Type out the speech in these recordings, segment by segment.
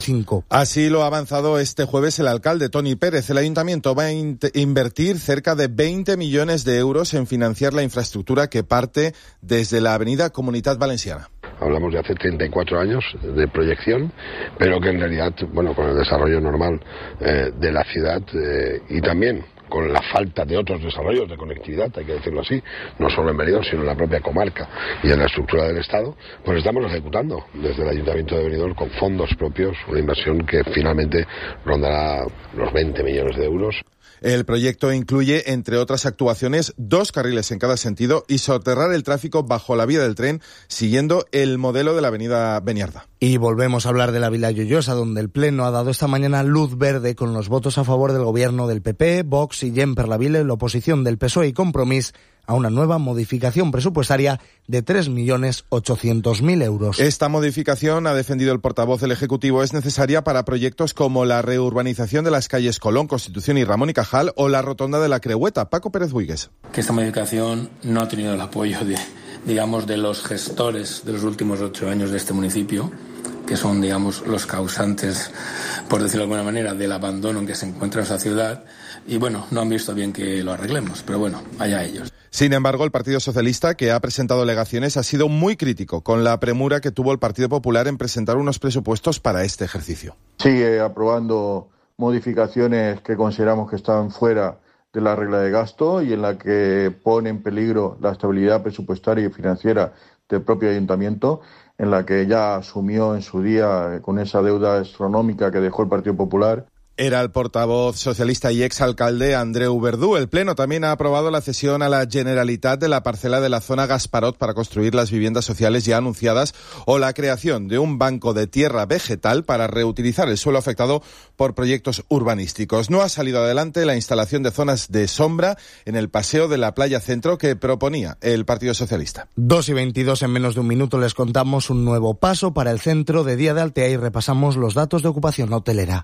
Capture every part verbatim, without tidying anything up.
veinticinco. Así lo ha avanzado este jueves el alcalde Toni Pérez. El ayuntamiento va a in- invertir cerca de veinte millones de euros en financiar la infraestructura que parte desde la avenida Comunitat Valenciana. Hablamos de hace treinta y cuatro años de proyección, pero que en realidad, bueno, con el desarrollo normal eh, de la ciudad eh, y también con la falta de otros desarrollos de conectividad, hay que decirlo así, no solo en Benidorm, sino en la propia comarca y en la estructura del Estado, pues estamos ejecutando desde el Ayuntamiento de Benidorm con fondos propios una inversión que finalmente rondará los veinte millones de euros. El proyecto incluye, entre otras actuaciones, dos carriles en cada sentido y soterrar el tráfico bajo la vía del tren, siguiendo el modelo de la avenida Beniarda. Y volvemos a hablar de la Vila Lloyosa, donde el Pleno ha dado esta mañana luz verde con los votos a favor del gobierno del P P, Vox y Gent per la Vila, la oposición del P S O E y Compromís, a una nueva modificación presupuestaria de tres millones ochocientos mil euros. Esta modificación, ha defendido el portavoz del Ejecutivo, es necesaria para proyectos como la reurbanización de las calles Colón, Constitución y Ramón y Cajal o la rotonda de la Creueta. Paco Pérez Buigues. Que esta modificación no ha tenido el apoyo de, digamos, de los gestores de los últimos ocho años de este municipio, que son, digamos, los causantes, por decirlo de alguna manera, del abandono en que se encuentra esa ciudad. Y bueno, no han visto bien que lo arreglemos, pero bueno, allá ellos. Sin embargo, el Partido Socialista, que ha presentado alegaciones, ha sido muy crítico con la premura que tuvo el Partido Popular en presentar unos presupuestos para este ejercicio. Sigue aprobando modificaciones que consideramos que están fuera de la regla de gasto y en la que pone en peligro la estabilidad presupuestaria y financiera del propio ayuntamiento, en la que ya asumió en su día con esa deuda astronómica que dejó el Partido Popular. Era el portavoz socialista y exalcalde Andreu Verdú. El Pleno también ha aprobado la cesión a la Generalitat de la parcela de la zona Gasparot para construir las viviendas sociales ya anunciadas o la creación de un banco de tierra vegetal para reutilizar el suelo afectado por proyectos urbanísticos. No ha salido adelante la instalación de zonas de sombra en el paseo de la Playa Centro que proponía el Partido Socialista. Dos y veintidós, en menos de un minuto les contamos un nuevo paso para el centro de día de Altea y repasamos los datos de ocupación hotelera.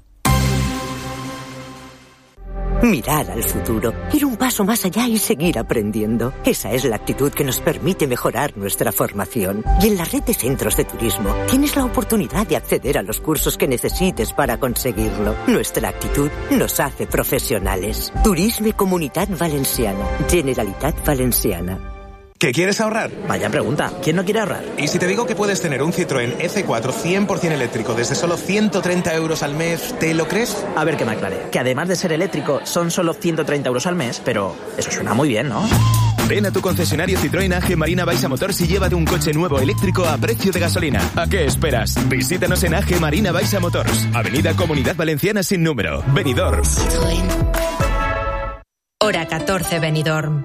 Mirar al futuro, ir un paso más allá y seguir aprendiendo. Esa es la actitud que nos permite mejorar nuestra formación. Y en la red de centros de turismo tienes la oportunidad de acceder a los cursos que necesites para conseguirlo. Nuestra actitud nos hace profesionales. Turisme Comunitat Valenciana. Generalitat Valenciana. ¿Qué quieres ahorrar? Vaya pregunta, ¿quién no quiere ahorrar? ¿Y si te digo que puedes tener un Citroën E C cuatro cien por ciento eléctrico desde solo ciento treinta euros al mes, ¿te lo crees? A ver que me aclare, que además de ser eléctrico son solo ciento treinta euros al mes, pero eso suena muy bien, ¿no? Ven a tu concesionario Citroën A G Marina Baixa Motors y llévate un coche nuevo eléctrico a precio de gasolina. ¿A qué esperas? Visítanos en A G Marina Baixa Motors, Avenida Comunidad Valenciana sin número, Benidorm. Citroën. Hora catorce, Benidorm.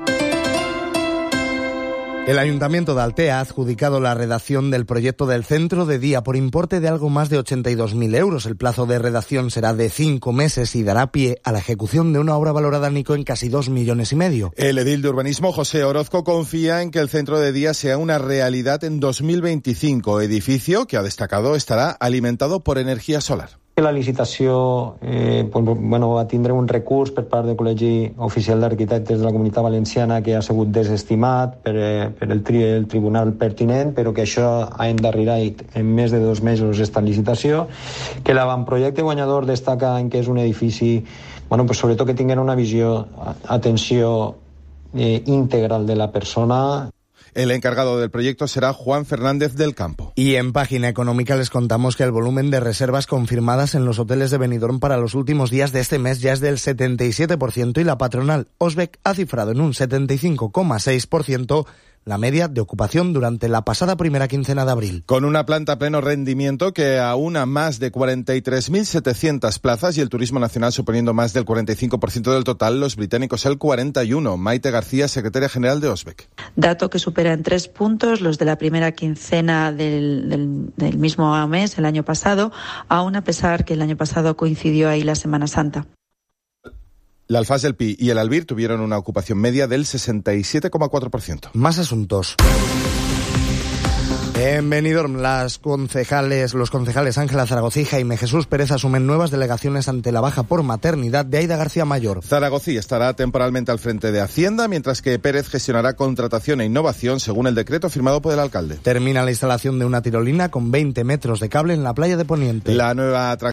El Ayuntamiento de Altea ha adjudicado la redacción del proyecto del centro de día por importe de algo más de ochenta y dos mil euros. El plazo de redacción será de cinco meses y dará pie a la ejecución de una obra valorada, Nico, en casi dos millones y medio. El edil de urbanismo, José Orozco, confía en que el centro de día sea una realidad en dos mil veinticinco, edificio que, ha destacado, estará alimentado por energía solar. La licitació eh, pues, bueno, va tindre un recurs per part del Col·legi Oficial d'Arquitectes de la Comunitat Valenciana que ha sigut desestimat per, eh, per el, tri, el tribunal pertinent, però que això ha endarrerit en més de dos mesos esta licitació, que l'avantprojecte guanyador destaca en que és un edifici, bueno, pues sobretot que tinguen una visió, atenció eh, integral de la persona. El encargado del proyecto será Juan Fernández del Campo. Y en Página Económica les contamos que el volumen de reservas confirmadas en los hoteles de Benidorm para los últimos días de este mes ya es del setenta y siete por ciento y la patronal Osbec ha cifrado en un setenta y cinco coma seis por ciento la media de ocupación durante la pasada primera quincena de abril. Con una planta a pleno rendimiento que aúna más de cuarenta y tres mil setecientas plazas y el turismo nacional suponiendo más del cuarenta y cinco por ciento del total, los británicos el cuarenta y uno. Maite García, secretaria general de Osbec. Dato que supera en tres puntos los de la primera quincena del, del, del mismo mes, el año pasado, aún a pesar que el año pasado coincidió ahí la Semana Santa. La Alfaz del Pi y el Albir tuvieron una ocupación media del sesenta y siete coma cuatro por ciento. Más asuntos. En Benidorm, las concejales, los concejales Ángela Zaragoza y Jaime Jesús Pérez asumen nuevas delegaciones ante la baja por maternidad de Aida García Mayor. Zaragoza estará temporalmente al frente de Hacienda, mientras que Pérez gestionará contratación e innovación según el decreto firmado por el alcalde. Termina la instalación de una tirolina con veinte metros de cable en la playa de Poniente. La nueva atracción